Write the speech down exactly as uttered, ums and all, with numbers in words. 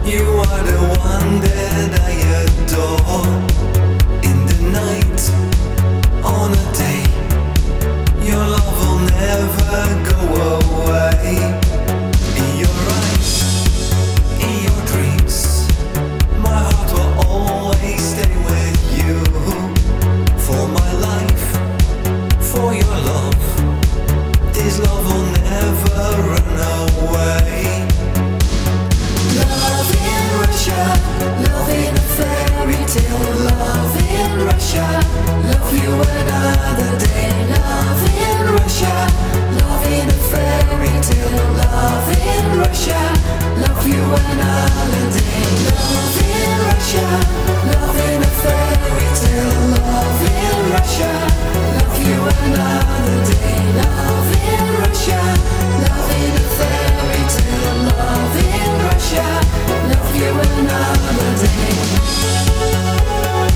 You are the one that I adore. In the night, on a day, your love will never go away. In your eyes, in your dreams, my heart will always stay with you. For my life, for your love, this love will never run away. Love in Russia, love in a fairy tale. Love in Russia, love you another day. Love in Russia, love in a fairy tale. Love in Russia, love you another day. Love in Russia, love in a fairy tale. Love in Russia, love you another day. Love in Russia, love in a fairy tale. Love in Russia, love you another day.